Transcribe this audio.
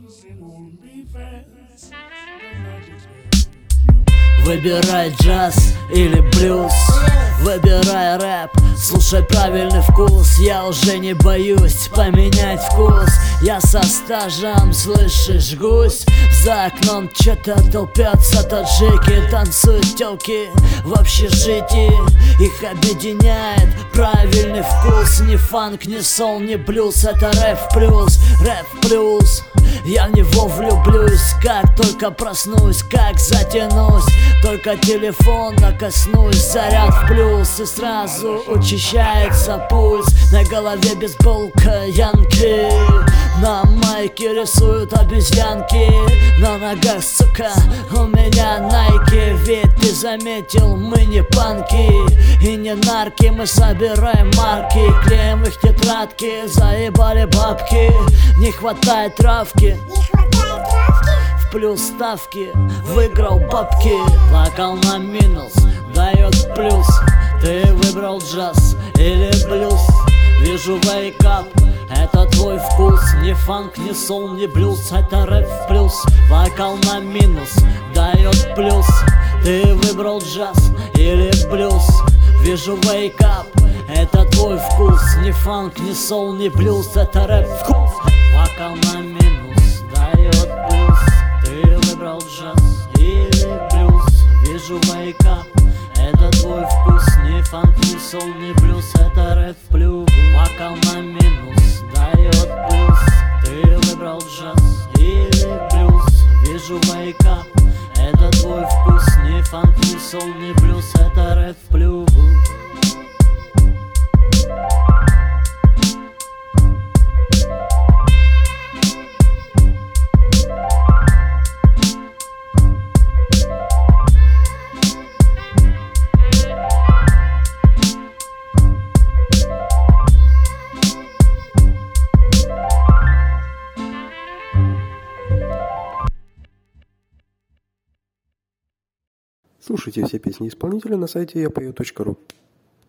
Выбирай джаз или блюз, выбирай рэп, слушай правильный вкус. Я уже не боюсь поменять вкус. Я со стажем, слышишь, гусь. За окном что-то толпятся таджики, танцуют тёлки в общежитии. Их объединяет правильный вкус. Ни фанк, ни сол, ни блюз, это рэп плюс, рэп плюс. Я в него влюблюсь, как только проснусь, как затянусь. Только телефона коснусь, заряд в плюс, и сразу учащается пульс. На голове бейсболка Янки, на майке рисуют обезьянки. На ногах, сука, у меня найки. Ведь ты заметил, мы не панки и не нарки. Мы собираем марки, клеим их тетрадки. Заебали бабки, не хватает травки. В плюс ставки, выиграл бабки. Вокал на минус, дает плюс. Ты выбрал джаз или блюз? Вижу wake up, это твой вкус. Ни фанк, ни сол, ни блюз, это рэп плюс. Вокал на минус, дает плюс. Ты выбрал джаз или блюз? Вижу wake up, это твой вкус. Ни фанк, ни сол, ни блюз, это рэп вкус. Вокал на минус, дает плюс. Ты выбрал джаз или блюз? Вижу wake up, это твой вкус. Ни фанк, ни сол, ни блюз, это рэп плюс. Вокал на минус, дает плюс. Ты выбрал джаз или блюз? Вижу wake up, это твой вкус. Ни фанк, ни сол, ни блюз, это рэп плюс. Слушайте все песни исполнителя на сайте yapою.ru.